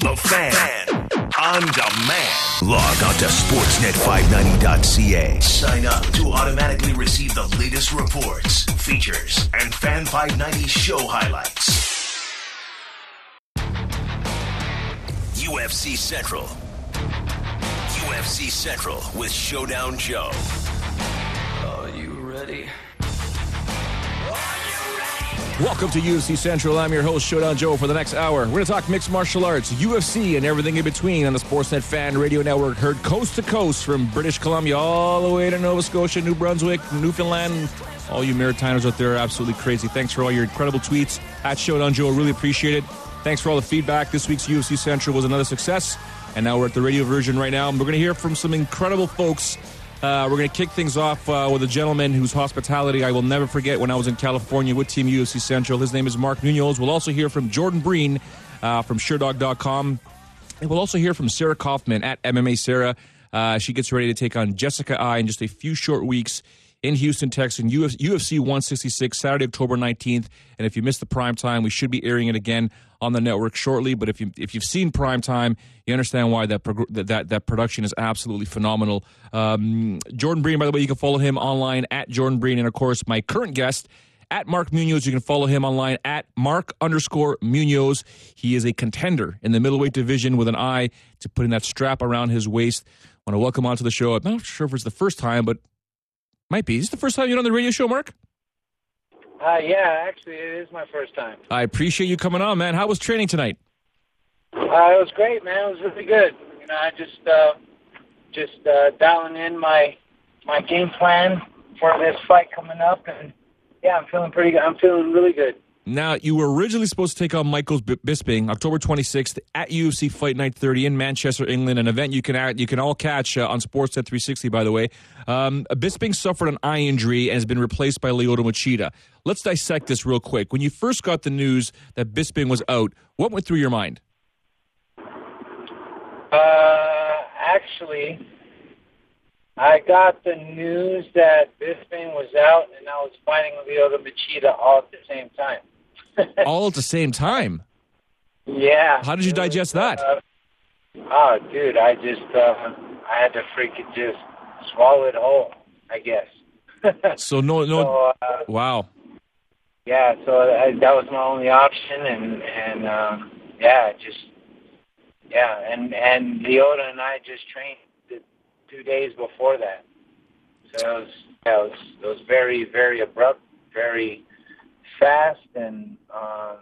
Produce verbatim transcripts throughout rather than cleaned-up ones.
The Fan. On demand. Log on to sportsnet five ninety dot c a. Sign up to automatically receive the latest reports, features, and Fan five ninety show highlights. U F C Central. U F C Central with Showdown Joe. Are you ready? Welcome to U F C Central. I'm your host, Showdown Joe, for the next hour. We're going to talk mixed martial arts, U F C, and everything in between on the Sportsnet Fan Radio Network, heard coast to coast from British Columbia all the way to Nova Scotia, New Brunswick, Newfoundland. All you Maritimers out there are absolutely crazy. Thanks for all your incredible tweets at Showdown Joe. Really appreciate it. Thanks for all the feedback. This week's U F C Central was another success, and now we're at the radio version right now. And we're going to hear from some incredible folks. Uh, we're going to kick things off uh, with a gentleman whose hospitality I will never forget when I was in California with Team U F C Central. His name is Mark Munoz. We'll also hear from Jordan Breen uh, from Sherdog dot com. And we'll also hear from Sarah Kaufman at M M A Sarah. Uh, she gets ready to take on Jessica I in just a few short weeks in Houston, Texas, U F C one sixty-six, Saturday, October nineteenth. And if you missed the prime time, we should be airing it again on the network shortly. But if you if you've seen prime time, you understand why that prog- that that production is absolutely phenomenal. Um, Jordan Breen, by the way, you can follow him online at Jordan Breen, and of course, my current guest at Mark Munoz. You can follow him online at Mark underscore Munoz. He is a contender in the middleweight division with an eye to putting that strap around his waist. I want to welcome onto the show. I'm not sure if it's the first time, but might be. Is this the first time you're on the radio show, Mark? Uh, yeah, actually, it is my first time. I appreciate you coming on, man. How was training tonight? Uh, it was great, man. It was really good. You know, I just uh, just uh, dialing in my my game plan for this fight coming up, and yeah, I'm feeling pretty good. I'm feeling really good. Now, you were originally supposed to take on Michael Bisping October twenty-sixth at U F C Fight Night thirty in Manchester, England, an event you can you can all catch uh, on Sportsnet three sixty, by the way. Um, Bisping suffered an eye injury and has been replaced by Lyoto Machida. Let's dissect this real quick. When you first got the news that Bisping was out, what went through your mind? Uh, actually, I got the news that Bisping was out, and I was fighting Lyoto Machida all at the same time. All at the same time? Yeah. How did you digest that? Uh, oh, dude, I just, uh, I had to freaking just swallow it whole, I guess. So, no, no, so, uh, wow. Yeah, so I, that was my only option, and, and um, yeah, just, yeah, and, and Lyoto and I just trained the two days before that. So it was, yeah, it was, it was very, very abrupt, very fast, and um,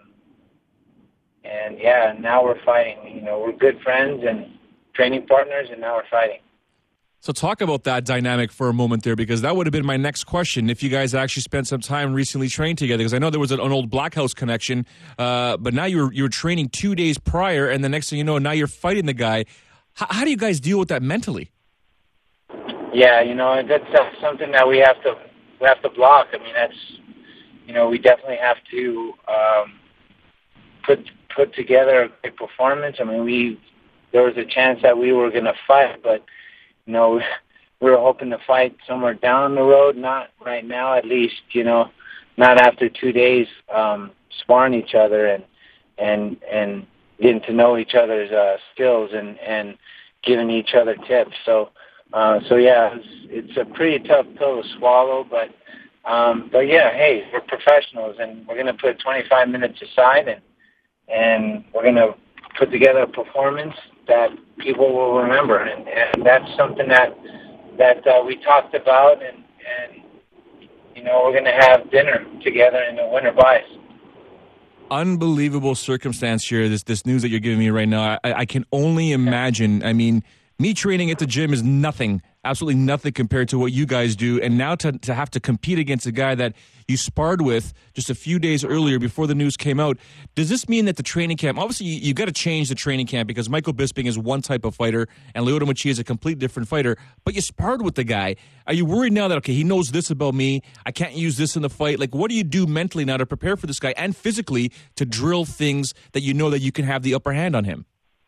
and yeah, now we're fighting. You know, we're good friends and training partners, and now we're fighting. So talk about that dynamic for a moment there, because that would have been my next question. If you guys actually spent some time recently trained together, because I know there was an, an old Blackhouse connection, uh, but now you were you were training two days prior, and the next thing you know, now you're fighting the guy. H- how do you guys deal with that mentally? Yeah, you know, that's, that's something that we have to we have to block. I mean, that's. You know, we definitely have to um, put put together a great performance. I mean, we there was a chance that we were going to fight, but you know, we were hoping to fight somewhere down the road, not right now, at least. You know, not after two days um, sparring each other and and and getting to know each other's uh, skills and and giving each other tips. So, uh, so yeah, it's, it's a pretty tough pill to swallow, but. Um, but yeah, hey, we're professionals, and we're going to put twenty-five minutes aside, and and we're going to put together a performance that people will remember, and, and that's something that that uh, we talked about, and and you know, we're going to have dinner together in the winter buys. Unbelievable circumstance here. This this news that you're giving me right now, I, I can only imagine. I mean, me training at the gym is nothing. Absolutely nothing compared to what you guys do. And now to, to have to compete against a guy that you sparred with just a few days earlier before the news came out, does this mean that the training camp, obviously you, you got to change the training camp because Michael Bisping is one type of fighter and Lyoto Machida is a complete different fighter, but you sparred with the guy. Are you worried now that, okay, he knows this about me, I can't use this in the fight? Like, what do you do mentally now to prepare for this guy and physically to drill things that you know that you can have the upper hand on him?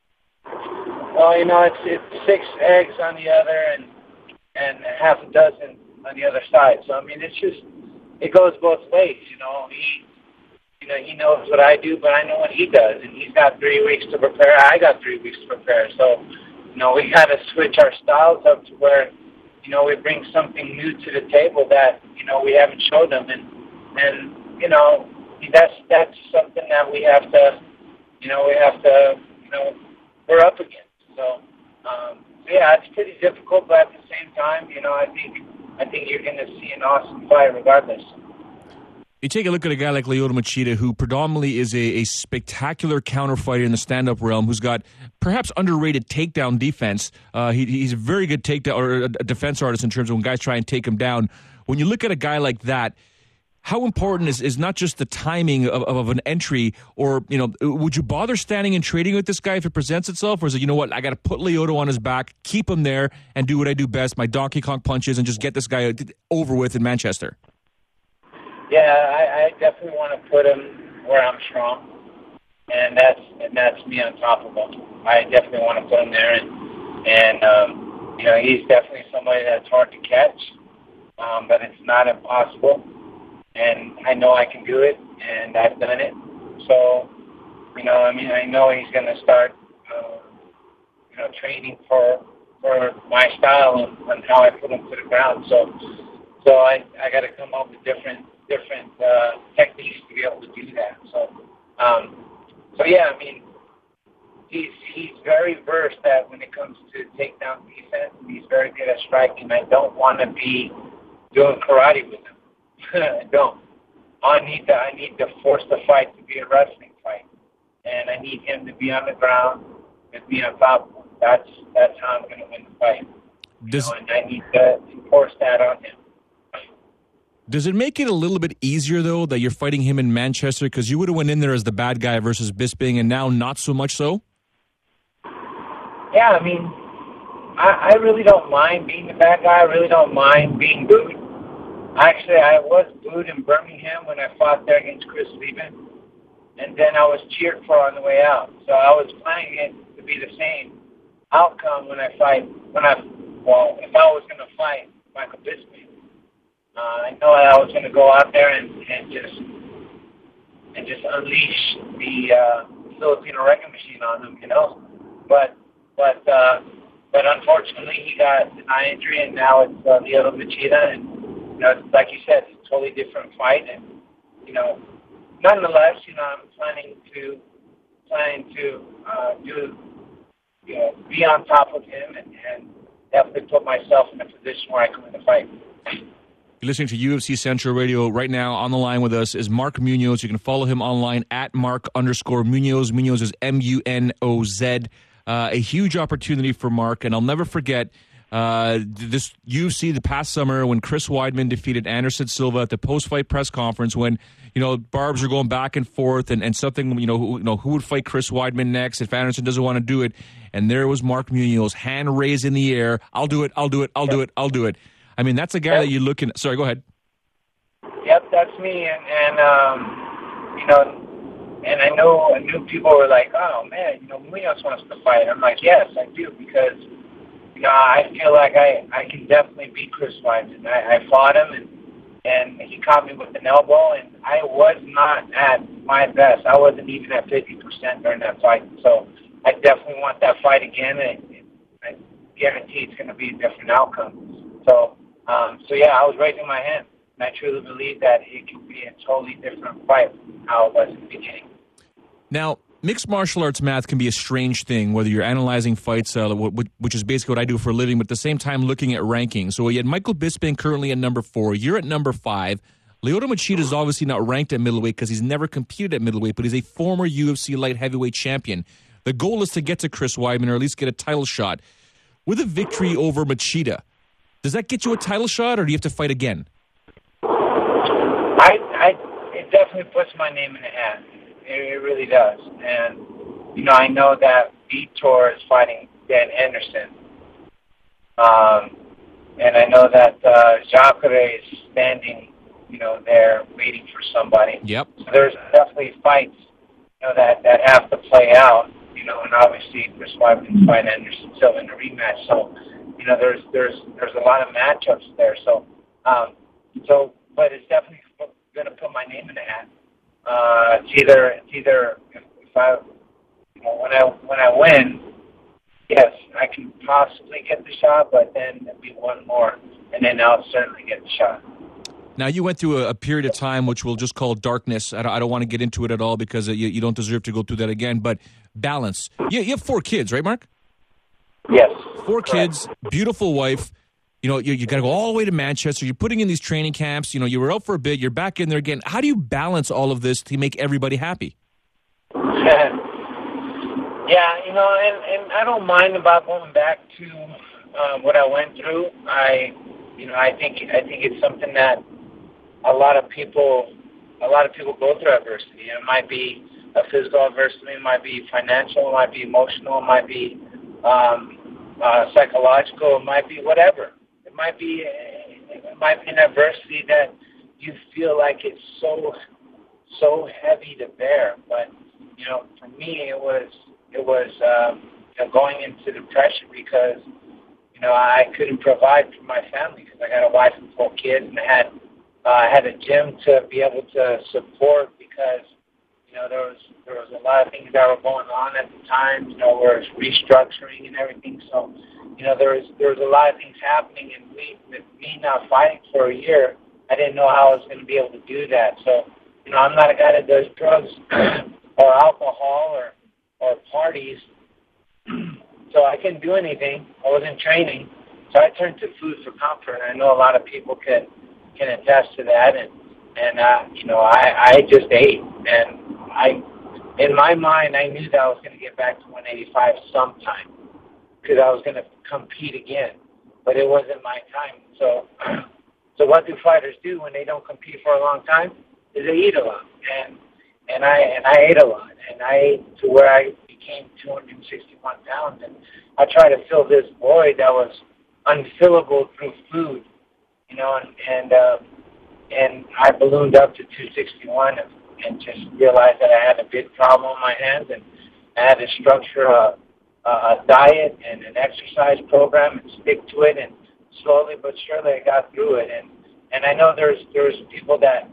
Well, you know, it's, it's six eggs on the other and and half a dozen on the other side. So, I mean, it's just, it goes both ways, you know. He you know, he knows what I do, but I know what he does, and he's got three weeks to prepare. I got three weeks to prepare. So, you know, we got to switch our styles up to where, you know, we bring something new to the table that, you know, we haven't showed them. And, and you know, that's that's something that we have to, you know, we have to, you know, we're up against. So, um, yeah, it's pretty difficult, but at the same time, you know, I think I think you're going to see an awesome fight regardless. You take a look at a guy like Lyoto Machida, who predominantly is a, a spectacular counter fighter in the stand-up realm, who's got perhaps underrated takedown defense. Uh, he, he's a very good takedown or a defense artist in terms of when guys try and take him down. When you look at a guy like that, how important is, is not just the timing of, of an entry, or, you know, would you bother standing and trading with this guy if it presents itself? Or is it, you know what, I got to put Lyoto on his back, keep him there, and do what I do best, my Donkey Kong punches, and just get this guy over with in Manchester? Yeah, I, I definitely want to put him where I'm strong, and that's and that's me on top of him. I definitely want to put him there, and, and um, you know, he's definitely somebody that's hard to catch, um, but it's not impossible. And I know I can do it, and I've done it. So, you know, I mean, I know he's going to start, uh, you know, training for for my style and, and how I put him to the ground. So, so I I got to come up with different different uh, techniques to be able to do that. So, um, so yeah, I mean, he's he's very versed at when it comes to takedown defense. He's very good at striking. I don't want to be doing karate with him. I don't. I need to. I need to force the fight to be a wrestling fight, and I need him to be on the ground and be on top of him. That's that's how I'm going to win the fight. Does, you know, and I need to enforce that on him. Does it make it a little bit easier though that you're fighting him in Manchester, because you would have went in there as the bad guy versus Bisping, and now not so much so? Yeah, I mean, I, I really don't mind being the bad guy. I really don't mind being booed. Actually, I was booed in Birmingham when I fought there against Chris Lieben, and then I was cheered for on the way out. So I was planning it to be the same outcome when I fight, when I, well, if I was going to fight Michael Bisping. Uh, I know I was going to go out there and, and just and just unleash the uh, Filipino wrecking machine on him, you know. But but uh, but unfortunately, he got an eye injury, and now it's uh, Lyoto Machida, and you know, like you said, it's a totally different fight, and you know, nonetheless, you know, I'm planning to planning to uh, do, you know, be on top of him, and, and definitely put myself in a position where I can win the fight. You're listening to U F C Central Radio. Right now on the line with us is Mark Munoz. You can follow him online at Mark underscore Munoz. Munoz is M U N O Z. Uh, a huge opportunity for Mark, and I'll never forget uh, this U F C the past summer when Chris Weidman defeated Anderson Silva at the post-fight press conference, when, you know, barbs are going back and forth, and, and something, you know, who, you know, who would fight Chris Weidman next if Anderson doesn't want to do it. And there was Mark Munoz, hand raised in the air. I'll do it, I'll do it, I'll do it, I'll do it. I mean, that's a guy yep. that you look in. Sorry, go ahead. Yep, that's me. And, and um, you know, and I know, I knew people were like, oh, man, you know, Munoz wants to fight. I'm like, yes, I do, because, you know, I feel like I, I can definitely beat Chris Weidman. I, I fought him, and, and he caught me with an elbow, and I was not at my best. I wasn't even at fifty percent during that fight. So I definitely want that fight again, and I guarantee it's going to be a different outcome. So, Um, so, yeah, I was raising my hand, and I truly believe that it could be a totally different fight from how it was in the beginning. Now, mixed martial arts math can be a strange thing, whether you're analyzing fights, uh, which is basically what I do for a living, but at the same time looking at rankings. So you had Michael Bisping currently at number four. You're at number five. Lyoto Machida is obviously not ranked at middleweight because he's never competed at middleweight, but he's a former U F C light heavyweight champion. The goal is to get to Chris Weidman, or at least get a title shot. With a victory over Machida, does that get you a title shot, or do you have to fight again? I, I, it definitely puts my name in the hat. It, it really does. And, you know, I know that Vitor is fighting Dan Anderson. Um, and I know that uh, Jacare is standing, you know, there waiting for somebody. Yep. So there's definitely fights, you know, that, that have to play out, you know, and obviously Chris Weidman fight Anderson Silva in a rematch. So, you know, there's there's there's a lot of matchups there. So, um, so, but it's definitely going to put my name in the hat. uh, it's either it's either if, if I you know, when I when I win, yes, I can possibly get the shot, but then there'll be one more, and then I'll certainly get the shot. Now, you went through a, a period of time which we'll just call darkness. I don't, I don't want to get into it at all because you, you don't deserve to go through that again, but balance. You, you have four kids, right, Mark? Yes. Four correct. kids, beautiful wife. You know, you, you got to go all the way to Manchester. You're putting in these training camps. You know, you were out for a bit. You're back in there again. How do you balance all of this to make everybody happy? Yeah, you know, and, and I don't mind about going back to uh, what I went through. I, you know, I think I think it's something that a lot of people, a lot of people go through adversity. It might be a physical adversity, it might be financial, it might be emotional, it might be um, uh, psychological, it might be whatever. It might be, it might be an adversity that you feel like it's so, so heavy to bear. But you know, for me, it was, it was um, you know, going into depression because you know I couldn't provide for my family because I got a wife and four kids, and I had. Uh, I had a gym to be able to support because, you know, there was there was a lot of things that were going on at the time. You know, where it's restructuring and everything. So, you know, there was there was a lot of things happening, and we, with me not fighting for a year, I didn't know how I was going to be able to do that. So, you know, I'm not a guy that does drugs or alcohol or or parties. So I couldn't do anything. I wasn't training. So I turned to food for comfort. And I know a lot of people can. can attest to that, and and uh, you know I, I just ate, and I in my mind I knew that I was going to get back to one eighty-five sometime because I was going to compete again, but it wasn't my time. So so what do fighters do when they don't compete for a long time? Is they eat a lot, and and I and I ate a lot, and I ate to where I became two hundred sixty-one pounds, and I tried to fill this void that was unfillable through food. You know, and and, uh, and I ballooned up to two sixty-one and, and just realized that I had a big problem on my hands, and I had to structure a, a diet and an exercise program and stick to it, and slowly but surely I got through it. And, and I know there's there's people that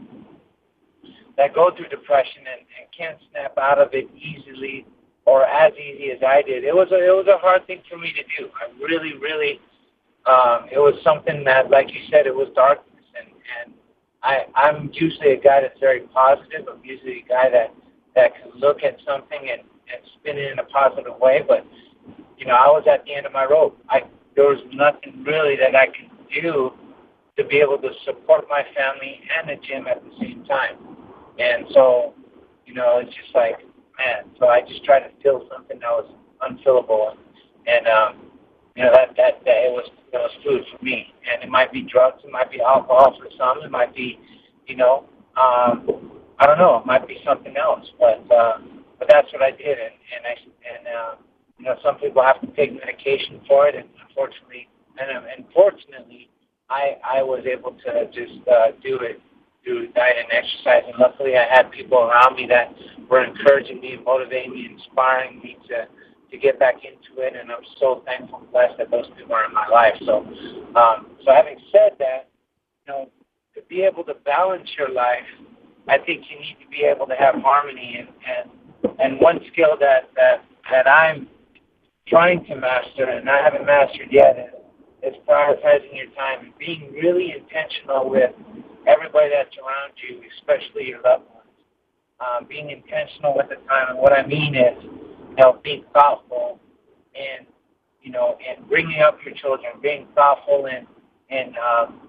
that go through depression and, and can't snap out of it easily or as easy as I did. It was a, it was a hard thing for me to do. I really, really. Um, it was something that, like you said, it was darkness, and, and I, I'm usually a guy that's very positive. I'm usually a guy that, that can look at something and, and spin it in a positive way, but, you know, I was at the end of my rope. I, there was nothing really that I could do to be able to support my family and the gym at the same time. And so, you know, it's just like, man, so I just tried to fill something that was unfillable, and, and um, you know, that, that, that it was it was food for me. And it might be drugs, it might be alcohol for some, it might be, you know, um, I don't know, it might be something else. But uh, but that's what I did, and and I and uh, you know, some people have to take medication for it, and unfortunately, and unfortunately, I I was able to just uh, do it through diet and exercise, and luckily I had people around me that were encouraging me, motivating me, inspiring me to. to get back into it, and I'm so thankful and blessed that those people are in my life. So, um, so having said that, you know, to be able to balance your life, I think you need to be able to have harmony, and and, and one skill that, that, that I'm trying to master, and I haven't mastered yet, is, is prioritizing your time and being really intentional with everybody that's around you, especially your loved ones. Um, being intentional with the time, and what I mean is, you know, being thoughtful in, you know, in bringing up your children, being thoughtful in, in, um,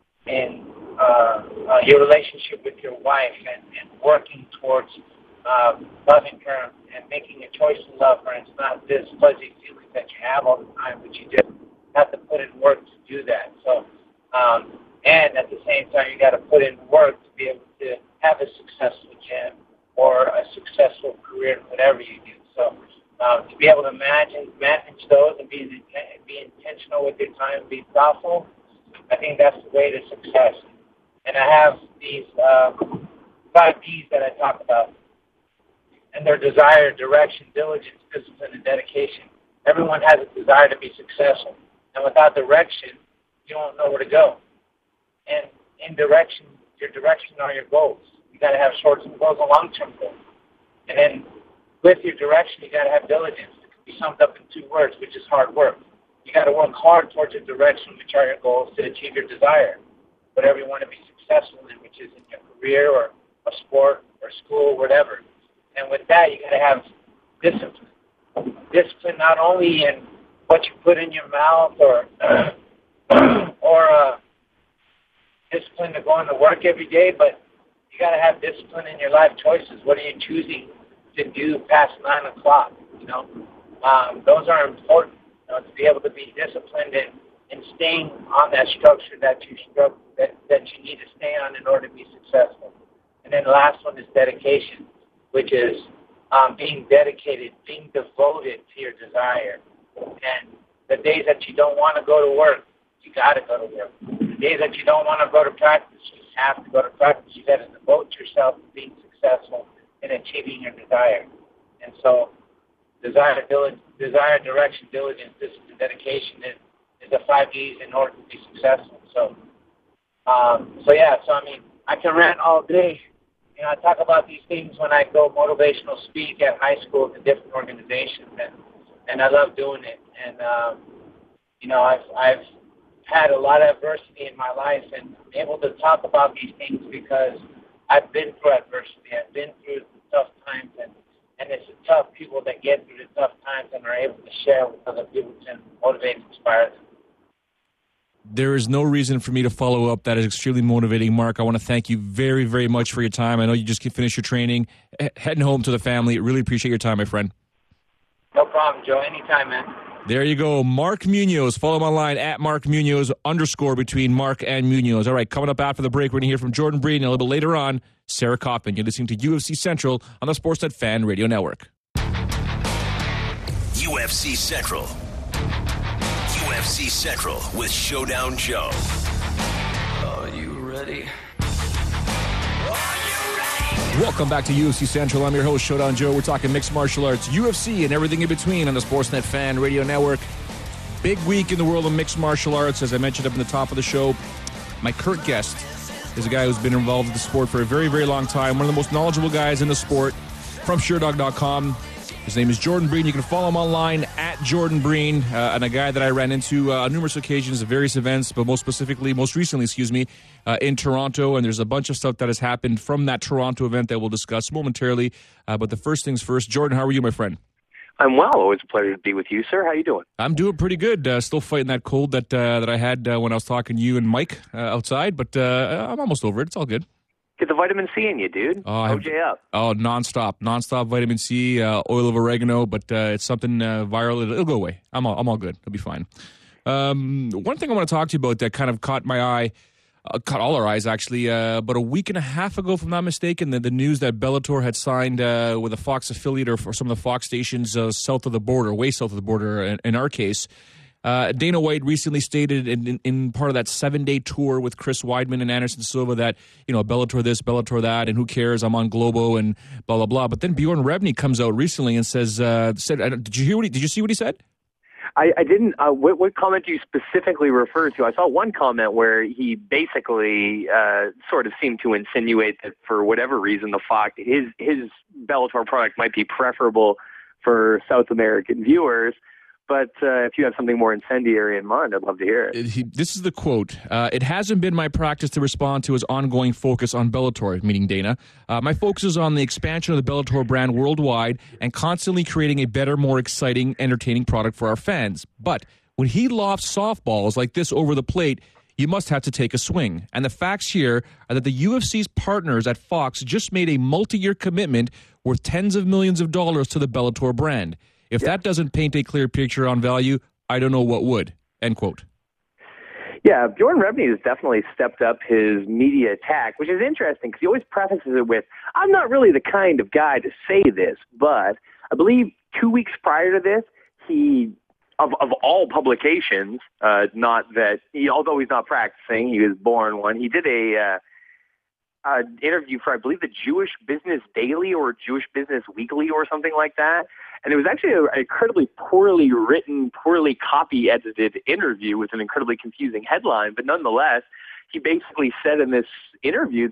in uh, uh, your relationship with your wife, and, and working towards uh, loving her and making a choice to love her. It's not this fuzzy feeling that you have all the time, but you just have to put in work to do that. So, um, and at the same time, you got to put in work to be able to have a successful gym or a successful career in whatever you do. So um, to be able to manage, manage those and be, be intentional with your time and be thoughtful, I think that's the way to success. And I have these uh, five D's that I talk about, and their desire, direction, diligence, discipline, and dedication. Everyone has a desire to be successful, and without direction, you don't know where to go. And in direction, your direction are your goals. You got to have short-term goals and long-term goals. And then with your direction, you got to have diligence. It can be summed up in two words, which is hard work. You got to work hard towards your direction, which are your goals, to achieve your desire, whatever you want to be successful in, which is in your career or a sport or school, whatever. And with that, you got to have discipline. Discipline not only in what you put in your mouth or or uh, discipline to go into work every day, but you got to have discipline in your life choices. What are you choosing to do past nine o'clock? You know, um, those are important. You know, to be able to be disciplined and, and staying on that structure that you struck, that that you need to stay on in order to be successful. And then the last one is dedication, which is um, being dedicated, being devoted to your desire. And the days that you don't want to go to work, you got to go to work. The days that you don't want to go to practice, you have to go to practice. You got to devote yourself to being successful in achieving your desire. And so, desire, dil- desire, direction, diligence, discipline, dedication is, is the five D's in order to be successful. So, um, so yeah. So I mean, I can rant all day. You know, I talk about these things when I go motivational speak at high school to different organizations, and and I love doing it. And um, you know, I've I've had a lot of adversity in my life, and I'm able to talk about these things because I've been through adversity. I've been through tough times, and and it's the tough people that get through the tough times and are able to share with other people to motivate and inspire them. There is no reason for me to follow up. That is extremely motivating, Mark. I want to thank you very, very much for your time. I know you just finished your training, heading home to the family. Really appreciate your time, my friend. No problem, Joe. Anytime, man. There you go. Mark Munoz. Follow him online at Mark Munoz, underscore between Mark and Munoz. All right, coming up after the break, we're going to hear from Jordan Breen, and a little bit later on, Sarah Kaufman. You're listening to U F C Central on the Sportsnet Fan Radio Network. U F C Central. U F C Central with Showdown Joe. Are you ready? Welcome back to U F C Central. I'm your host, Showdown Joe. We're talking mixed martial arts, U F C, and everything in between on the Sportsnet Fan Radio Network. Big week in the world of mixed martial arts. As I mentioned up in the top of the show, my current guest is a guy who's been involved with the sport for a very, very long time. One of the most knowledgeable guys in the sport from Sherdog dot com. His name is Jordan Breen. You can follow him online at Jordan Breen, uh, and a guy that I ran into uh, on numerous occasions at various events, but most specifically, most recently, excuse me, uh, in Toronto. And there's a bunch of stuff that has happened from that Toronto event that we'll discuss momentarily. Uh, but the first things first, Jordan, how are you, my friend? I'm well. Always a pleasure to be with you, sir. How you doing? I'm doing pretty good. Uh, still fighting that cold that uh, that I had uh, when I was talking to you and Mike uh, outside, but uh, I'm almost over it. It's all good. Get the vitamin C in you, dude. Oh, O J up. Oh, nonstop, nonstop vitamin C, uh, oil of oregano, but uh, it's something uh, viral. It'll, it'll go away. I'm all, I'm all good. It'll be fine. Um, one thing I want to talk to you about that kind of caught my eye, uh, caught all our eyes actually, uh, about a week and a half ago, if I'm not mistaken, the, the news that Bellator had signed uh, with a Fox affiliate or for some of the Fox stations uh, south of the border, way south of the border in, in our case. Uh, Dana White recently stated in, in, in part of that seven-day tour with Chris Weidman and Anderson Silva that, you know, Bellator this, Bellator that, and who cares, I'm on Globo and blah, blah, blah. But then Bjorn Rebney comes out recently and says, uh, said, did you hear what he, did you see what he said? I, I didn't. Uh, what, what comment do you specifically refer to? I saw one comment where he basically uh, sort of seemed to insinuate that for whatever reason, the Fox, his, his Bellator product might be preferable for South American viewers. But uh, if you have something more incendiary in mind, I'd love to hear it. He, this is the quote. Uh, it hasn't been my practice to respond to his ongoing focus on Bellator, meaning Dana. Uh, my focus is on the expansion of the Bellator brand worldwide and constantly creating a better, more exciting, entertaining product for our fans. But when he lofts softballs like this over the plate, you must have to take a swing. And the facts here are that the U F C's partners at Fox just made a multi-year commitment worth tens of millions of dollars to the Bellator brand. If yeah. that doesn't paint a clear picture on value, I don't know what would. End quote. Yeah, Bjorn Rebney has definitely stepped up his media attack, which is interesting because he always prefaces it with, I'm not really the kind of guy to say this, but I believe two weeks prior to this, he, of, of all publications, uh, not that, he, although he's not practicing, he was born one, he did a... Uh, Uh, interview for, I believe, the Jewish Business Daily or Jewish Business Weekly or something like that. And it was actually an incredibly poorly written, poorly copy-edited interview with an incredibly confusing headline. But nonetheless, he basically said in this interview that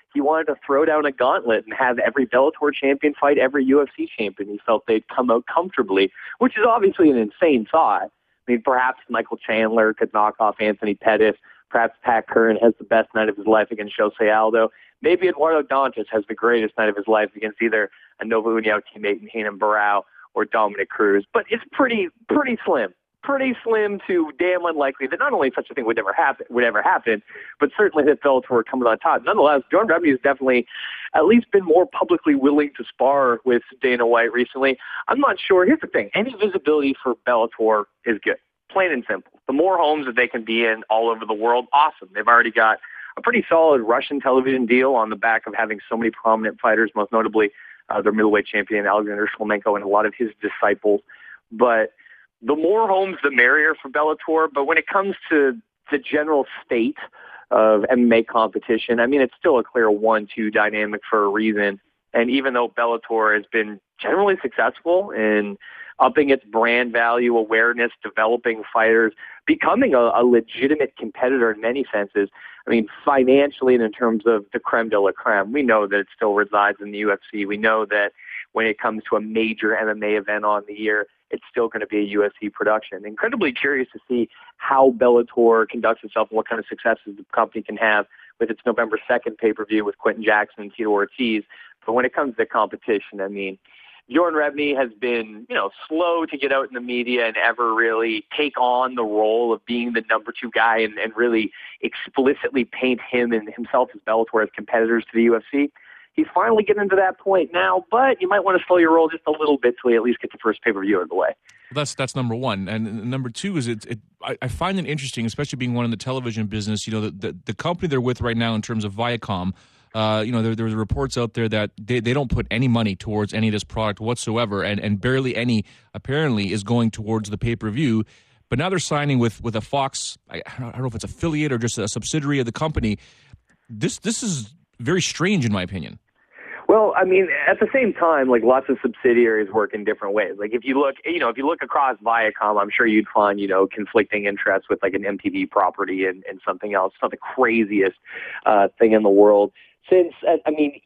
he wanted to throw down a gauntlet and have every Bellator champion fight every U F C champion. He felt they'd come out comfortably, which is obviously an insane thought. I mean, perhaps Michael Chandler could knock off Anthony Pettis. Perhaps Pat Curran has the best night of his life against Jose Aldo. Maybe Eduardo Dantas has the greatest night of his life against either a Nova União teammate in Renan Barão or Dominic Cruz. But it's pretty, pretty slim. Pretty slim to damn unlikely that not only such a thing would ever happen, would ever happen, but certainly that Bellator coming on top. Nonetheless, Bjorn Rebney has definitely at least been more publicly willing to spar with Dana White recently. I'm not sure. Here's the thing. Any visibility for Bellator is good. Plain and simple. The more homes that they can be in all over the world, awesome. They've already got a pretty solid Russian television deal on the back of having so many prominent fighters, most notably uh, their middleweight champion, Alexander Shlemenko, and a lot of his disciples. But the more homes, the merrier for Bellator. But when it comes to the general state of M M A competition, I mean, it's still a clear one two dynamic for a reason. And even though Bellator has been generally successful in upping its brand value, awareness, developing fighters, becoming a, a legitimate competitor in many senses, I mean, financially and in terms of the creme de la creme, we know that it still resides in the U F C. We know that when it comes to a major M M A event on the year, it's still going to be a U F C production. Incredibly curious to see how Bellator conducts itself and what kind of successes the company can have with its November second pay-per-view with Quentin Jackson and Tito Ortiz. But when it comes to competition, I mean, Bjorn Rebney has been, you know, slow to get out in the media and ever really take on the role of being the number two guy and, and really explicitly paint him and himself as Bellator as competitors to the U F C. He's finally getting to that point now, but you might want to slow your roll just a little bit till you at least get the first pay-per-view out of the way. Well, that's that's number one. And number two is it, it I, I find it interesting, especially being one in the television business, you know, the, the, the company they're with right now in terms of Viacom, uh, you know, there, there's reports out there that they, they don't put any money towards any of this product whatsoever, and, and barely any, apparently, is going towards the pay-per-view. But now they're signing with, with a Fox, I, I don't know if it's affiliate or just a subsidiary of the company. This This is very strange, in my opinion. Well, I mean, at the same time, like lots of subsidiaries work in different ways. Like if you look, you know, if you look across Viacom, I'm sure you'd find, you know, conflicting interests with like an M T V property and, and something else. It's not the craziest uh, thing in the world. Since, I mean,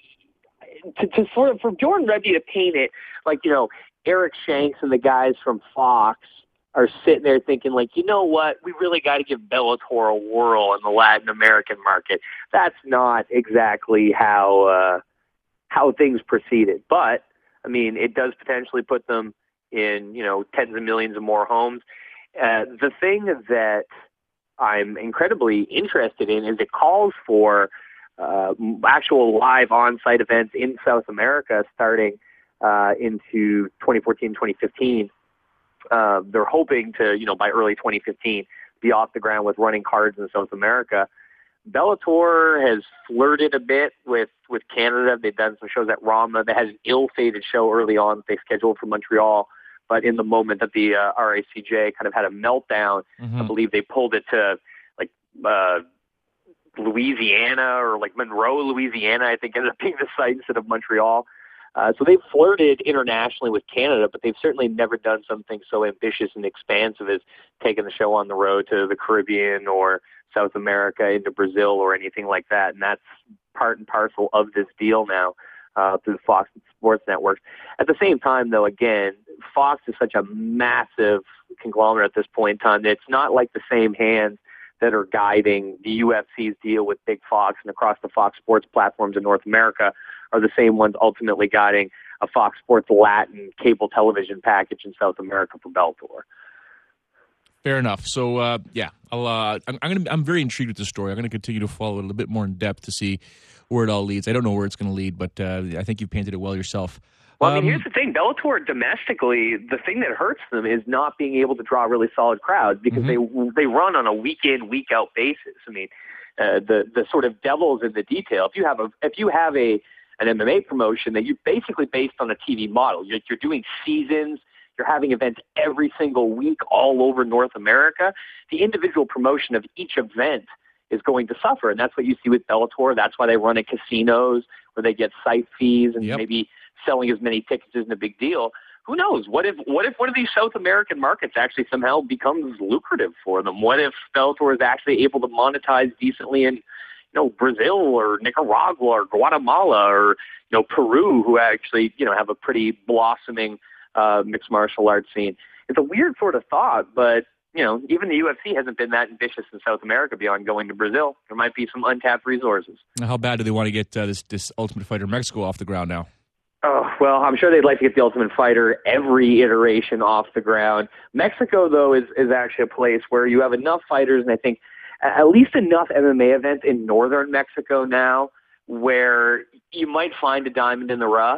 to, to sort of, for Bjorn Rebney to paint it like, you know, Eric Shanks and the guys from Fox are sitting there thinking like, you know what, we really got to give Bellator a whirl in the Latin American market. That's not exactly how, uh, how things proceeded. But, I mean, it does potentially put them in, you know, tens of millions of more homes. Uh, the thing that I'm incredibly interested in is it calls for uh, actual live on-site events in South America starting uh, into twenty fourteen, twenty fifteen. Uh, they're hoping to, you know, by early twenty fifteen, be off the ground with running cards in South America. Bellator has flirted a bit with, with Canada. They've done some shows at Rama. They had an ill-fated show early on that they scheduled for Montreal, but in the moment that the uh, R A C J kind of had a meltdown, mm-hmm. I believe they pulled it to like uh, Louisiana or like Monroe, Louisiana, I think ended up being the site instead of Montreal. Uh, so they've flirted internationally with Canada, but they've certainly never done something so ambitious and expansive as taking the show on the road to the Caribbean or South America into Brazil or anything like that. And that's part and parcel of this deal now uh, through the Fox Sports Network. At the same time, though, again, Fox is such a massive conglomerate at this point in time that it's not like the same hands that are guiding the U F C's deal with Big Fox and across the Fox Sports platforms in North America are the same ones ultimately guiding a Fox Sports Latin cable television package in South America for Bellator. Fair enough. So, uh, yeah, I'll, uh, I'm, I'm going to. I'm very intrigued with this story. I'm going to continue to follow it a little bit more in depth to see where it all leads. I don't know where it's going to lead, but uh, I think you painted it well yourself. Well, I mean, um, here's the thing. Bellator domestically, the thing that hurts them is not being able to draw really solid crowds because mm-hmm. they they run on a week in, week out basis. I mean, uh, the the sort of devil's in the detail. If you have a if you have a an M M A promotion that you're basically based on a T V model, you're, you're doing seasons. You're having events every single week all over North America. The individual promotion of each event is going to suffer, and that's what you see with Bellator. That's why they run at casinos where they get site fees and yep. maybe selling as many tickets isn't a big deal. Who knows? What if what if one of these South American markets actually somehow becomes lucrative for them? What if Bellator is actually able to monetize decently in, you you know, Brazil or Nicaragua or Guatemala or, you know, Peru, who actually, you know, have a pretty blossoming uh, mixed martial arts scene. It's a weird sort of thought, but, you know, even the U F C hasn't been that ambitious in South America beyond going to Brazil. There might be some untapped resources. How bad do they want to get uh, this, this Ultimate Fighter Mexico off the ground now? Oh, well, I'm sure they'd like to get the Ultimate Fighter every iteration off the ground. Mexico, though, is, is actually a place where you have enough fighters, and I think at least enough M M A events in northern Mexico now where you might find a diamond in the rough.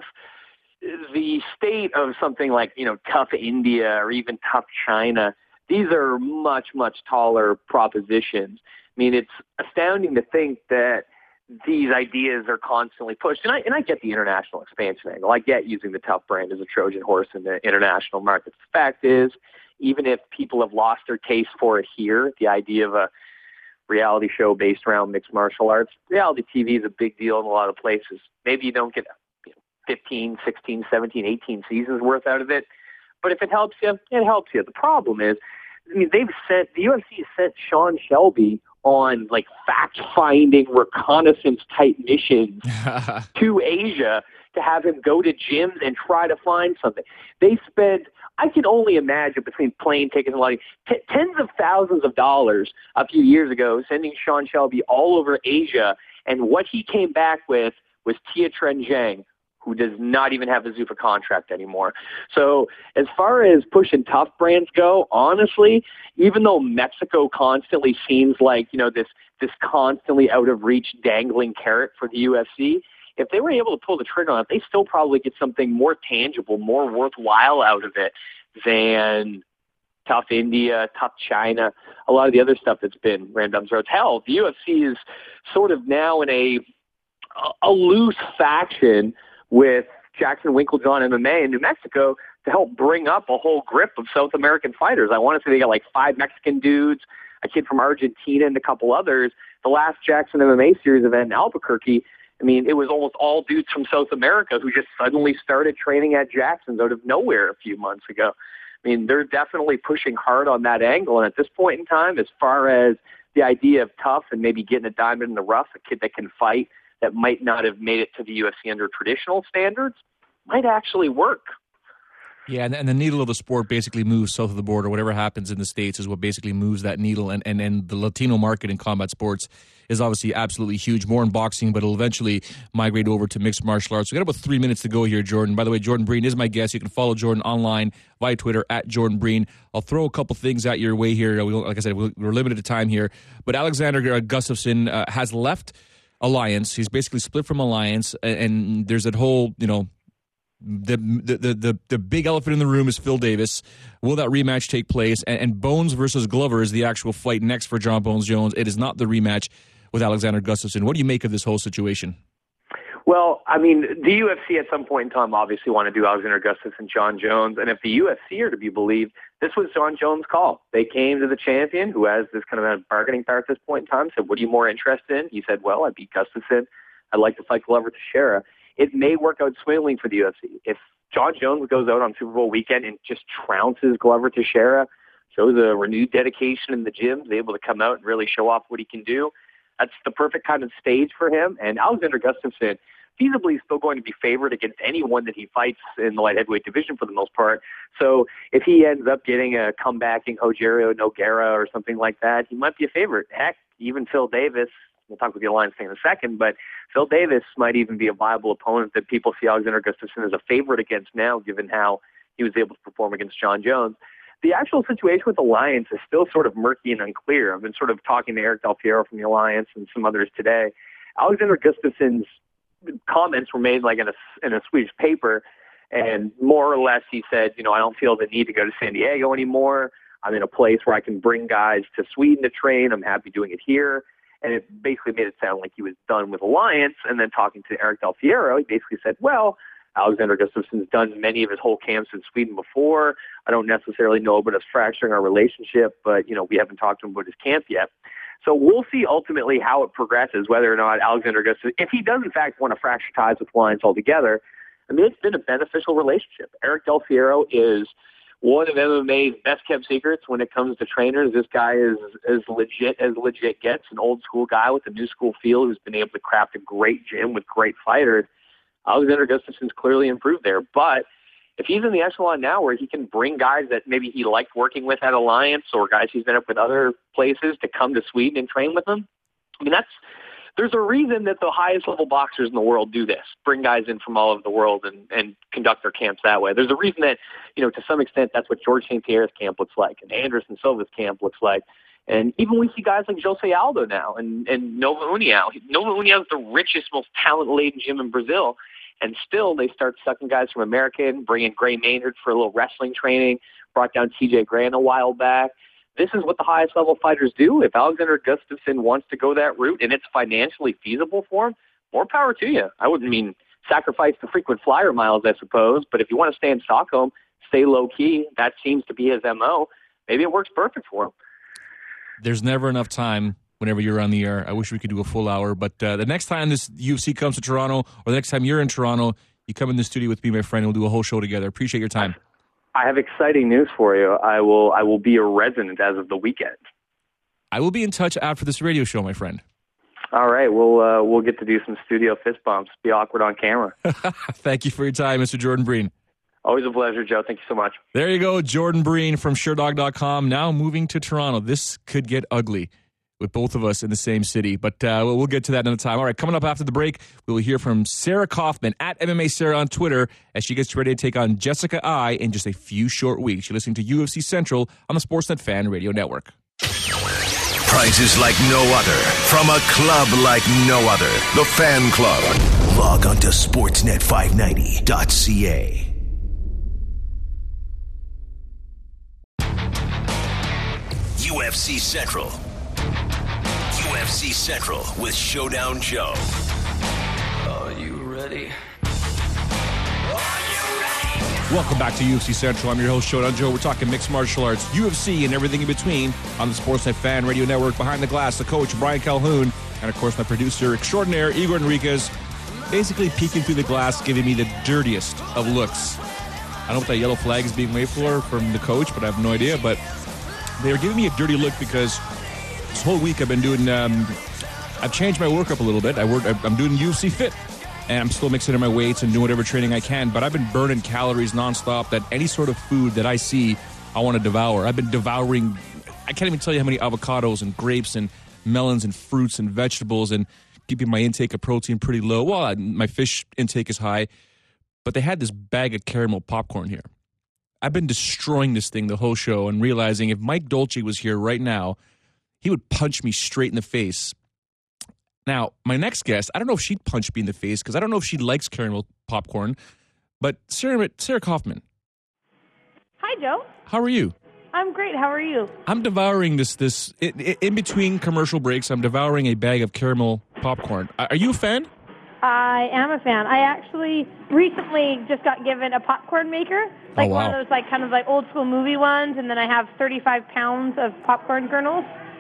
The state of something like, you know, tough India or even tough China, these are much, much taller propositions. I mean, it's astounding to think that these ideas are constantly pushed. And I, and I get the international expansion angle. I get using the tough brand as a Trojan horse in the international markets. The fact is, even if people have lost their taste for it here, the idea of a reality show based around mixed martial arts, reality T V is a big deal in a lot of places. Maybe you don't get you know, fifteen, sixteen, seventeen, eighteen seasons worth out of it. But if it helps you, it helps you. The problem is, I mean, they've sent, the U F C has sent Sean Shelby on like fact-finding reconnaissance type missions to Asia to have him go to gyms and try to find something. They spend, I can only imagine, between plane tickets and lighting, t- tens of thousands of dollars a few years ago sending Sean Shelby all over Asia, and what he came back with was Tia Tren Zhang, who does not even have a Zuffa contract anymore. So as far as pushing tough brands go, honestly, even though Mexico constantly seems like, you know, this this constantly out of reach dangling carrot for the U F C, if they were able to pull the trigger on it, they still probably get something more tangible, more worthwhile out of it than tough India, tough China, a lot of the other stuff that's been rammed down throats. Hell, the U F C is sort of now in a a loose faction with Jackson Winklejohn M M A in New Mexico to help bring up a whole grip of South American fighters. I want to say they got like five Mexican dudes, a kid from Argentina, and a couple others. The last Jackson M M A series event in Albuquerque, I mean, it was almost all dudes from South America who just suddenly started training at Jackson's out of nowhere a few months ago. I mean, they're definitely pushing hard on that angle. And at this point in time, as far as the idea of tough and maybe getting a diamond in the rough, a kid that can fight, that might not have made it to the U F C under traditional standards, might actually work. Yeah, and, and the needle of the sport basically moves south of the border. Whatever happens in the States is what basically moves that needle. And, and, and the Latino market in combat sports is obviously absolutely huge, more in boxing, but it'll eventually migrate over to mixed martial arts. We've got about three minutes to go here, Jordan. By the way, Jordan Breen is my guest. You can follow Jordan online via Twitter, at Jordan Breen. I'll throw a couple things at your way here. We, like I said, we're limited to time here. But Alexander Gustafsson uh, has left Alliance. He's basically split from Alliance, and, and there's that whole, you know, the, the the the the big elephant in the room is Phil Davis. Will that rematch take place? And, and Bones versus Glover is the actual fight next for John Bones Jones. It is not the rematch with Alexander Gustafsson. What do you make of this whole situation? Well, I mean, the U F C at some point in time obviously want to do Alexander Gustafsson, John Jones, and if the U F C are to be believed, this was John Jones' call. They came to the champion, who has this kind of a bargaining power at this point in time, said, what are you more interested in? He said, well, I beat Gustafsson. I'd like to fight Glover Teixeira. It may work out swimmingly for the U F C. If John Jones goes out on Super Bowl weekend and just trounces Glover Teixeira, shows a renewed dedication in the gym, is able to come out and really show off what he can do, that's the perfect kind of stage for him. And Alexander Gustafsson, feasibly still going to be favored against anyone that he fights in the light heavyweight division for the most part. So if he ends up getting a comebacking Rogerio Nogueira or something like that, he might be a favorite. Heck, even Phil Davis, we'll talk about the Alliance thing in a second, but Phil Davis might even be a viable opponent that people see Alexander Gustafsson as a favorite against now, given how he was able to perform against John Jones. The actual situation with Alliance is still sort of murky and unclear. I've been sort of talking to Eric Del Piero from the Alliance and some others today. Alexander Gustafsson's comments were made like in a, in a Swedish paper, and more or less he said, you know, I don't feel the need to go to San Diego anymore. I'm in a place where I can bring guys to Sweden to train. I'm happy doing it here. And it basically made it sound like he was done with Alliance. And then talking to Eric Del Piero, he basically said, well, Alexander Gustafsson's done many of his whole camps in Sweden before. I don't necessarily know about us fracturing our relationship, but, you know, we haven't talked to him about his camp yet. So we'll see ultimately how it progresses, whether or not Alexander Gustafsson, if he does in fact want to fracture ties with Alliance altogether, I mean, it's been a beneficial relationship. Eric Del Piero is one of M M A's best-kept secrets when it comes to trainers. This guy is as legit as legit gets, an old-school guy with a new-school feel who's been able to craft a great gym with great fighters. Alexander Gustafsson's clearly improved there. But if he's in the echelon now where he can bring guys that maybe he liked working with at Alliance or guys he's been up with other places to come to Sweden and train with him, I mean, that's there's a reason that the highest-level boxers in the world do this, bring guys in from all over the world and, and conduct their camps that way. There's a reason that, you know, to some extent, that's what George Saint Pierre's camp looks like and Anderson Silva's camp looks like. And even we see guys like Jose Aldo now and, and Nova União. Nova União is the richest, most talent-laden gym in Brazil, and still they start sucking guys from America in, bringing Gray Maynard for a little wrestling training, brought down T J Grant a while back. This is what the highest-level fighters do. If Alexander Gustafsson wants to go that route and it's financially feasible for him, more power to you. I wouldn't mean sacrifice the frequent flyer miles, I suppose, but if you want to stay in Stockholm, stay low-key, that seems to be his M O, maybe it works perfect for him. There's never enough time whenever you're on the air. I wish we could do a full hour, but uh, the next time this U F C comes to Toronto or the next time you're in Toronto, you come in the studio with me, my friend, and we'll do a whole show together. Appreciate your time. I have exciting news for you. I will I will be a resident as of the weekend. I will be in touch after this radio show, my friend. All right, we'll uh, we'll get to do some studio fist bumps. Be awkward on camera. Thank you for your time, Mister Jordan Breen. Always a pleasure, Joe. Thank you so much. There you go, Jordan Breen from Sherdog dot com. Now moving to Toronto. This could get ugly with both of us in the same city, but uh, we'll get to that another time. All right, coming up after the break, we will hear from Sarah Kaufman at M M A Sarah on Twitter as she gets ready to take on Jessica Eye in just a few short weeks. You're listening to U F C Central on the Sportsnet Fan Radio Network. Prizes like no other from a club like no other. The Fan Club. Log on to sportsnet five ninety dot c a. U F C Central. U F C Central with Showdown Joe. Are you ready? Welcome back to U F C Central. I'm your host, Showdown Joe. We're talking mixed martial arts, U F C, and everything in between on the Sportsnet Fan Radio Network. Behind the glass, the coach, Brian Calhoun, and, of course, my producer extraordinaire, Igor Enriquez, basically peeking through the glass, giving me the dirtiest of looks. I don't know what that yellow flag is being waved for from the coach, but I have no idea. But they were giving me a dirty look because this whole week I've been doing, um, I've changed my workup a little bit. I work, I'm doing U F C Fit. And I'm still mixing in my weights and doing whatever training I can. But I've been burning calories nonstop that any sort of food that I see, I want to devour. I've been devouring, I can't even tell you how many avocados and grapes and melons and fruits and vegetables and keeping my intake of protein pretty low. Well, I, my fish intake is high. But they had this bag of caramel popcorn here. I've been destroying this thing the whole show and realizing if Mike Dolce was here right now, he would punch me straight in the face. Now, my next guest, I don't know if she'd punch me in the face because I don't know if she likes caramel popcorn, but Sarah, Sarah Kaufman. Hi, Joe. How are you? I'm great. How are you? I'm devouring this, this in, in between commercial breaks, I'm devouring a bag of caramel popcorn. Are you a fan? I am a fan. I actually recently just got given a popcorn maker, like oh, wow. one of those like kind of like old school movie ones, and then I have thirty-five pounds of popcorn kernels.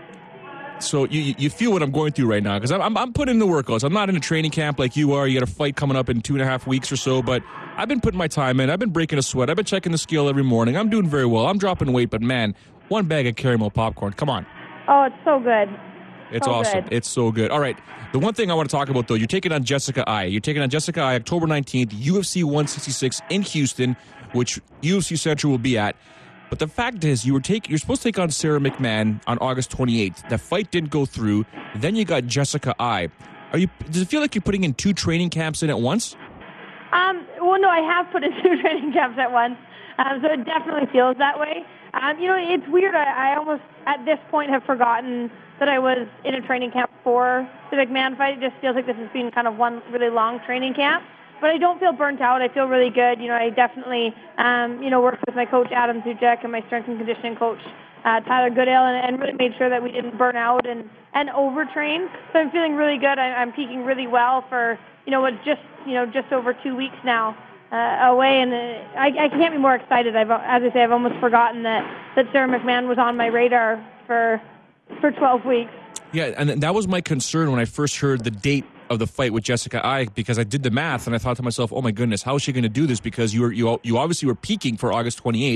So you you feel what I'm going through right now because I'm, I'm I'm putting in the workouts. I'm not in a training camp like you are. You got a fight coming up in two and a half weeks or so, but I've been putting my time in. I've been breaking a sweat. I've been checking the scale every morning. I'm doing very well. I'm dropping weight, but man, one bag of caramel popcorn. Come on. Oh, it's so good. It's so awesome. Good. It's so good. All right. The one thing I want to talk about, though, you're taking on Jessica Eye. You're taking on Jessica Eye October nineteenth, U F C one sixty-six in Houston, which U F C Central will be at. But the fact is, you were take, you're supposed to take on Sarah McMahon on August twenty-eighth. That fight didn't go through. Then you got Jessica Eye. Are you? Does it feel like you're putting in two training camps in at once? Um. Well, no, I have put in two training camps at once, um, so it definitely feels that way. Um, you know, it's weird. I, I almost, at this point, have forgotten that I was in a training camp for the McMahon fight. It just feels like this has been kind of one really long training camp. But I don't feel burnt out. I feel really good. You know, I definitely, um, you know, worked with my coach, Adam Zuchek, and my strength and conditioning coach, uh, Tyler Goodale, and, and really made sure that we didn't burn out and, and overtrain. So I'm feeling really good. I, I'm peaking really well for, you know, what's just, you know, just over two weeks now uh, away. And uh, I, I can't be more excited. I've, as I say, I've almost forgotten that, that Sarah McMahon was on my radar for for twelve weeks. Yeah, and that was my concern when I first heard the date of the fight with Jessica Eye, because I did the math and I thought to myself, oh my goodness, how is she going to do this? Because you were you you obviously were peaking for August twenty-eighth.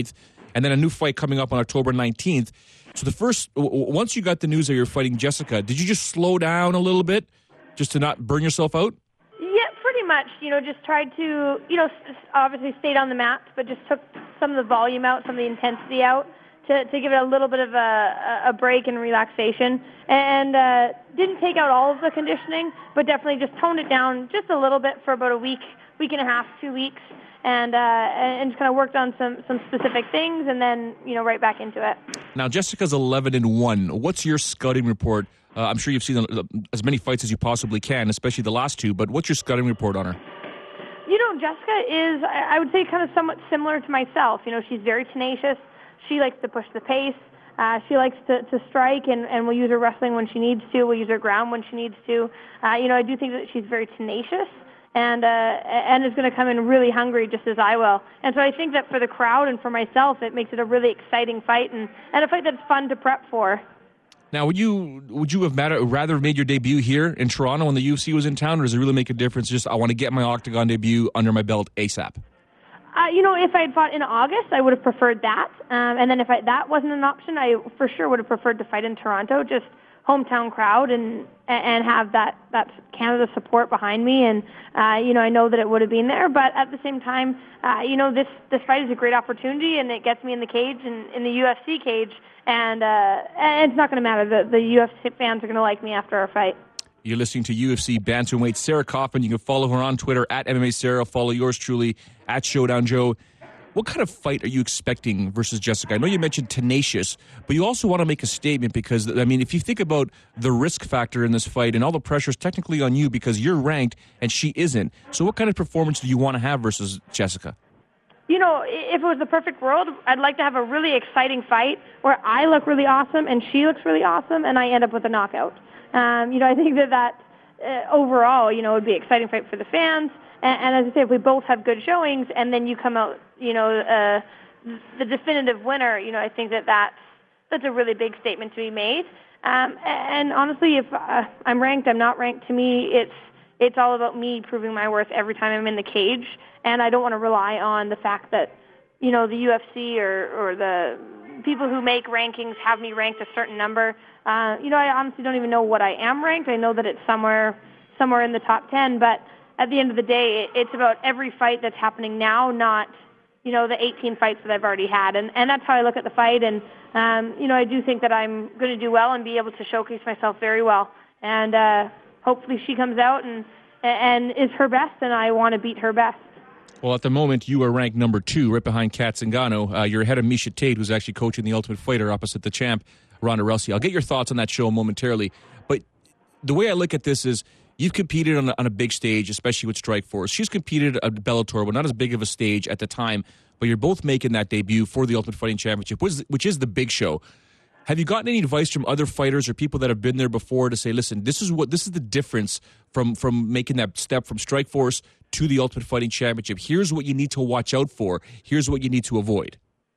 and then a new fight coming up on October nineteenth. So the first, once you got the news that you're fighting Jessica, did you just slow down a little bit just to not burn yourself out? Yeah, pretty much. You know, just tried to, you know, obviously stayed on the mat, but just took some of the volume out, some of the intensity out to, to give it a little bit of a, a break and relaxation. And uh, didn't take out all of the conditioning, but definitely just toned it down just a little bit for about a week, week and a half, two weeks. And uh, and just kind of worked on some, some specific things, and then you know right back into it. Now Jessica's eleven and one. What's your scouting report? Uh, I'm sure you've seen as many fights as you possibly can, especially the last two. But what's your scouting report on her? You know, Jessica is, I would say, kind of somewhat similar to myself. You know, she's very tenacious. She likes to push the pace. Uh, she likes to, to strike, and, and will use her wrestling when she needs to. Will use her ground when she needs to. Uh, you know, I do think that she's very tenacious. And uh, and is going to come in really hungry, just as I will. And so I think that for the crowd and for myself, it makes it a really exciting fight and, and a fight that's fun to prep for. Now, would you would you have matter, rather have made your debut here in Toronto when the U F C was in town, or does it really make a difference? Just I want to get my Octagon debut under my belt ASAP. Uh, you know, if I had fought in August, I would have preferred that. Um, and then if I, that wasn't an option, I for sure would have preferred to fight in Toronto. Just hometown crowd and and have that that Canada support behind me, and uh, you know I know that it would have been there. But at the same time, uh, you know this this fight is a great opportunity, and it gets me in the cage and in the U F C cage, and uh, and it's not going to matter. The the U F C fans are going to like me after our fight. You're listening to U F C bantamweight Sarah Kaufman. You can follow her on Twitter at M M A Sarah. Follow yours truly at Showdown Joe. What kind of fight are you expecting versus Jessica? I know you mentioned tenacious, but you also want to make a statement because, I mean, if you think about the risk factor in this fight and all the pressure is technically on you because you're ranked and she isn't. So what kind of performance do you want to have versus Jessica? You know, if it was the perfect world, I'd like to have a really exciting fight where I look really awesome and she looks really awesome and I end up with a knockout. Um, you know, I think that that uh, overall, you know, would be an exciting fight for the fans. And, and as I say, if we both have good showings and then you come out, you know, uh, the definitive winner, you know, I think that that's, that's a really big statement to be made. Um, and honestly, if uh, I'm ranked, I'm not ranked, to me, it's it's all about me proving my worth every time I'm in the cage. And I don't want to rely on the fact that, you know, the U F C or, or the people who make rankings have me ranked a certain number. Uh, you know, I honestly don't even know what I am ranked. I know that it's somewhere somewhere in the top ten, but at the end of the day, it's about every fight that's happening now, not, you know, the eighteen fights that I've already had. And, and that's how I look at the fight. And, um, you know, I do think that I'm going to do well and be able to showcase myself very well. And uh, hopefully she comes out and, and is her best, and I want to beat her best. Well, at the moment, you are ranked number two, right behind Kat Zingano. Uh, you're ahead of Miesha Tate, who's actually coaching the Ultimate Fighter opposite the champ, Ronda Rousey. I'll get your thoughts on that show momentarily. But the way I look at this is, you've competed on a, on a big stage, especially with Strikeforce. She's competed at Bellator, but not as big of a stage at the time. But you're both making that debut for the Ultimate Fighting Championship, which is, which is the big show. Have you gotten any advice from other fighters or people that have been there before to say, listen, this is what this is the difference from, from making that step from Strikeforce to the Ultimate Fighting Championship? Here's what you need to watch out for. Here's what you need to avoid.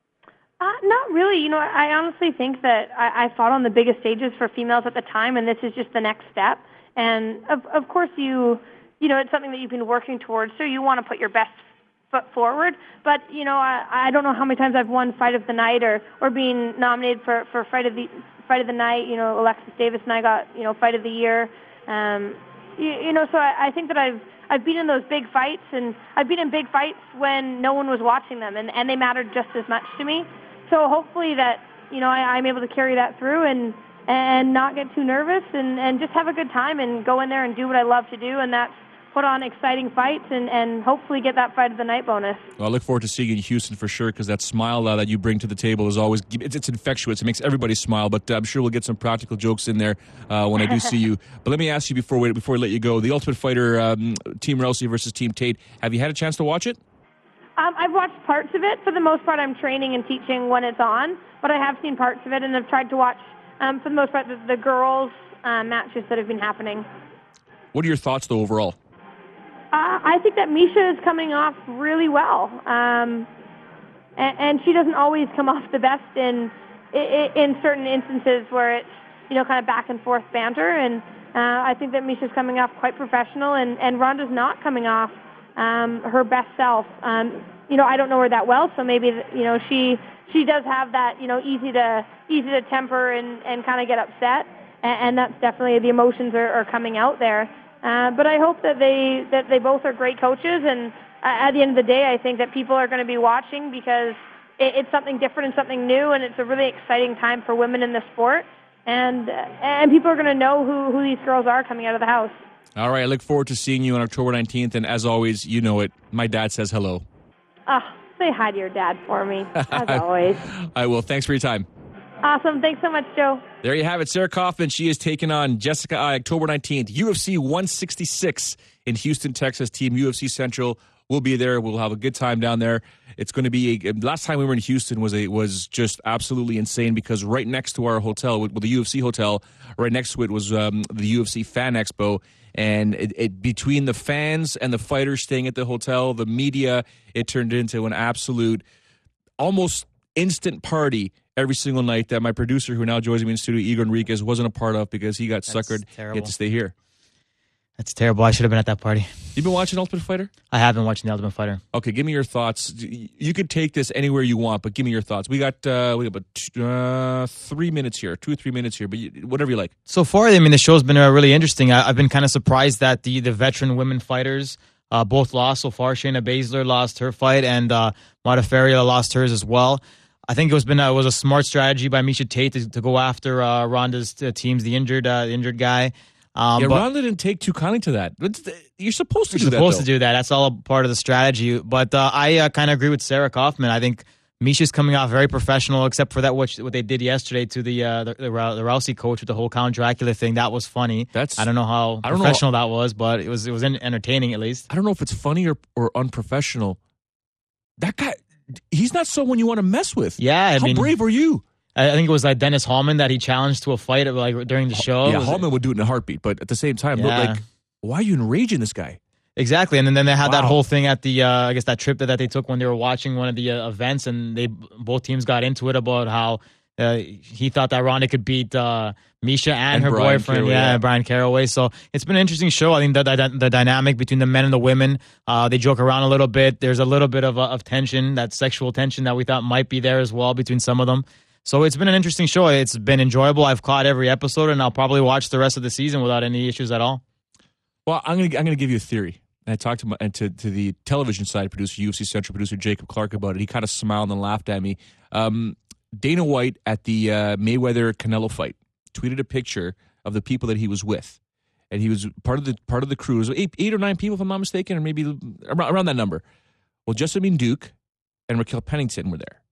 Uh, not really. You know, I honestly think that I, I fought on the biggest stages for females at the time, and this is just the next step. And of of course you, you know, it's something that you've been working towards, so you want to put your best foot forward. But, you know, I, I don't know how many times I've won Fight of the Night or, or been nominated for, for Fight of the Fight of the Night. You know, Alexis Davis and I got, you know, Fight of the Year. Um, you, you know, so I, I think that I've I've been in those big fights, and I've been in big fights when no one was watching them, and, and they mattered just as much to me. So hopefully that, you know, I, I'm able to carry that through and and not get too nervous and, and just have a good time and go in there and do what I love to do, and that's put on exciting fights and, and hopefully get that Fight of the Night bonus. Well, I look forward to seeing you in Houston for sure, because that smile uh, that you bring to the table is always, it's, it's infectious. It makes everybody smile, but uh, I'm sure we'll get some practical jokes in there uh, when I do see you. But let me ask you before we, before we let you go, the Ultimate Fighter, um, Team Rousey versus Team Tate, have you had a chance to watch it? Um, I've watched parts of it. For the most part, I'm training and teaching when it's on, but I have seen parts of it, and I've tried to watch, um, for the most part, the, the girls' uh, matches that have been happening. What are your thoughts, though, overall? Uh, I think that Miesha is coming off really well, um, and, and she doesn't always come off the best in, in in certain instances where it's, you know, kind of back and forth banter, and uh, I think that Miesha's coming off quite professional, and, and Ronda's not coming off um, her best self. Um, you know, I don't know her that well, so maybe, you know, she she does have that, you know, easy to easy to temper and, and kind of get upset, and, and that's definitely the emotions are, are coming out there. Uh, but I hope that they that they both are great coaches, and uh, at the end of the day, I think that people are going to be watching because it, it's something different and something new, and it's a really exciting time for women in the sport, and uh, and people are going to know who, who these girls are coming out of the house. All right, I look forward to seeing you on October nineteenth, and as always, you know it, my dad says hello. Ah. Uh, Say hi to your dad for me, as always. I will. Thanks for your time. Awesome. Thanks so much, Joe. There you have it. Sarah Kaufman. She is taking on Jessica Eye October nineteenth. U F C one sixty-six in Houston, Texas. Team U F C Central will be there. We'll have a good time down there. It's going to be a, last time we were in Houston was a was just absolutely insane because right next to our hotel, with, with the U F C hotel, right next to it was um, the U F C Fan Expo. And it, it between the fans and the fighters staying at the hotel, the media, it turned into an absolute, almost instant party every single night that my producer, who now joins me in the studio, Igor Enriquez, wasn't a part of because he got That's suckered. Terrible. He had to stay here. That's terrible. I should have been at that party. You've been watching Ultimate Fighter? I have been watching The Ultimate Fighter. Okay, give me your thoughts. You could take this anywhere you want, but give me your thoughts. We got uh, we got about uh, three minutes here, two or three minutes here, but you, whatever you like. So far, I mean, the show's been uh, really interesting. I, I've been kind of surprised that the the veteran women fighters uh, both lost so far. Shayna Baszler lost her fight, and uh, Marta Ferreira lost hers as well. I think it was been uh, it was a smart strategy by Miesha Tate to, to go after uh, Ronda's uh, teams, the injured uh, the injured guy. Um, yeah, but Ronda didn't take too kindly to that. You're supposed to you're do supposed that, to do that. That's all a part of the strategy. But uh, I uh, kind of agree with Sarah Kaufman. I think Miesha's coming off very professional, except for that what, what they did yesterday to the, uh, the the Rousey coach with the whole Count Dracula thing. That was funny. That's I don't know how I don't professional know. that was, but it was it was entertaining at least. I don't know if it's funny or, or unprofessional. That guy, he's not someone you want to mess with. Yeah, I how mean, brave are you? I think it was like Dennis Hallman that he challenged to a fight like during the show. Yeah, Hallman would do it in a heartbeat, but at the same time, yeah. like, why are you enraging this guy? Exactly, and then, then they had wow. that whole thing at the, uh, I guess that trip that, that they took when they were watching one of the uh, events, and they both teams got into it about how uh, he thought that Ronda could beat uh, Miesha and, and her Brian boyfriend, Caraway, yeah, yeah, Brian Caraway. So it's been an interesting show. I think the the, the dynamic between the men and the women, uh, they joke around a little bit. There's a little bit of uh, of tension, that sexual tension that we thought might be there as well between some of them. So it's been an interesting show. It's been enjoyable. I've caught every episode, and I'll probably watch the rest of the season without any issues at all. Well, I'm gonna I'm gonna give you a theory. I talked to my, to to the television side producer, U F C Central producer Jacob Clark about it. He kind of smiled and laughed at me. Um, Dana White at the uh, Mayweather Canelo fight tweeted a picture of the people that he was with, and he was part of the part of the crew. It was eight, eight or nine people, if I'm not mistaken, or maybe around, around that number. Well, Jessamine Duke and Raquel Pennington were there.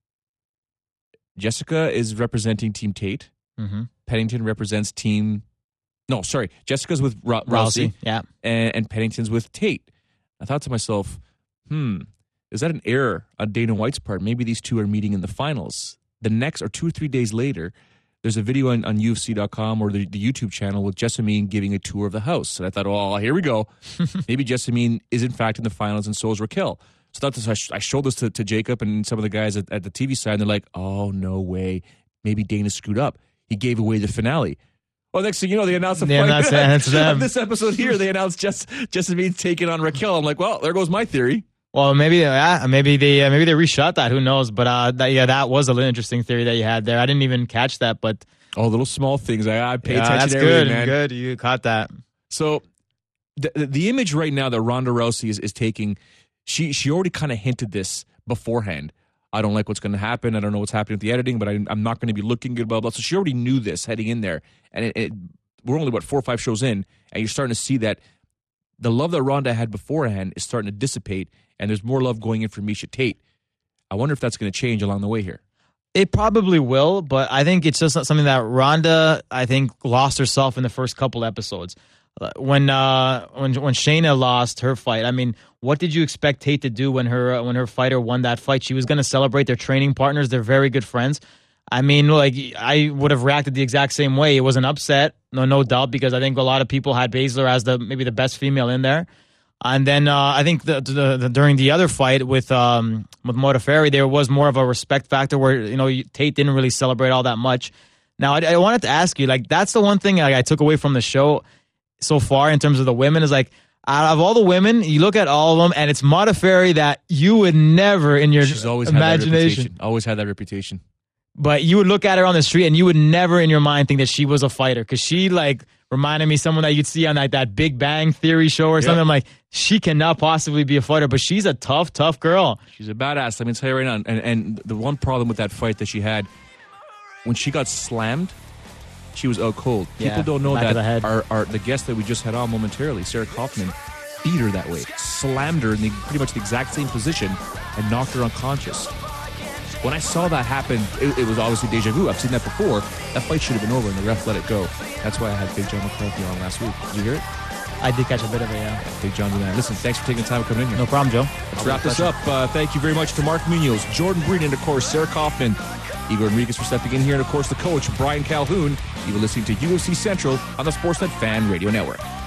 Jessica is representing Team Tate. Mm-hmm. Pennington represents Team... No, sorry. Jessica's with Ra- Rousey. Rousey, yeah. And, and Pennington's with Tate. I thought to myself, hmm, is that an error on Dana White's part? Maybe these two are meeting in the finals. The next, or two or three days later, there's a video on, on U F C dot com or the, the YouTube channel with Jessamine giving a tour of the house. And I thought, oh, here we go. Maybe Jessamine is in fact in the finals, and so is Raquel. So that's, I, sh- I showed this to, to Jacob and some of the guys at, at the T V side, and they're like, oh, no way. Maybe Dana screwed up. He gave away the finale. Well, next thing you know, they announced the yeah, fight. That's, that's this episode here, they announced just Jessamine taking on Raquel. I'm like, well, there goes my theory. Well, maybe yeah, maybe they uh, maybe they reshot that. Who knows? But uh, that, yeah, that was a little interesting theory that you had there. I didn't even catch that, but oh, little small things. I, I pay yeah, attention. That's to good. Man. Good, you caught that. So the the image right now that Ronda Rousey is, is taking, she she already kind of hinted this beforehand. I don't like what's going to happen. I don't know what's happening with the editing, but I, I'm not going to be looking good. Blah blah. So she already knew this heading in there, and it, it, we're only what four or five shows in, and you're starting to see that the love that Ronda had beforehand is starting to dissipate, and there's more love going in for Miesha Tate. I wonder if that's going to change along the way here. It probably will, but I think it's just something that Ronda, I think, lost herself in the first couple episodes. When uh, when when Shayna lost her fight, I mean, what did you expect Tate to do when her uh, when her fighter won that fight? She was going to celebrate their training partners. They're very good friends. I mean, like, I would have reacted the exact same way. It was an upset, no no doubt, because I think a lot of people had Baszler as the maybe the best female in there. And then uh, I think the, the, the during the other fight with um, with Modafferi, there was more of a respect factor where, you know, Tate didn't really celebrate all that much. Now, I, I wanted to ask you, like, that's the one thing I, I took away from the show so far in terms of the women is, like, Out of all the women, you look at all of them, and it's Modafferi that you would never in your She's always had that imagination. reputation. Always had that reputation. But you would look at her on the street, and you would never in your mind think that she was a fighter, because she like reminded me of someone that you'd see on like that Big Bang Theory show or something. Yep. I'm like, she cannot possibly be a fighter, but she's a tough, tough girl. She's a badass. Let me tell you right now. And, and the one problem with that fight that she had, when she got slammed, she was out cold. Yeah, People don't know back of that the head. our, our the guest that we just had on momentarily, Sarah Kaufman, beat her that way, slammed her in the, pretty much the exact same position, and knocked her unconscious. When I saw that happen, it, it was obviously deja vu. I've seen that before. That fight should have been over, and the ref let it go. That's why I had Big John McCarthy on last week. Did you hear it? I did catch a bit of it, yeah. Big John's the man. Listen, thanks for taking the time to come in here. No problem, Joe. Let's wrap this up. Uh, thank you very much to Mark Munoz, Jordan Breen, and of course, Sarah Kaufman, Igor Enriquez for stepping in here, and of course, the coach, Brian Calhoun. You were listening to U F C Central on the Sportsnet Fan Radio Network.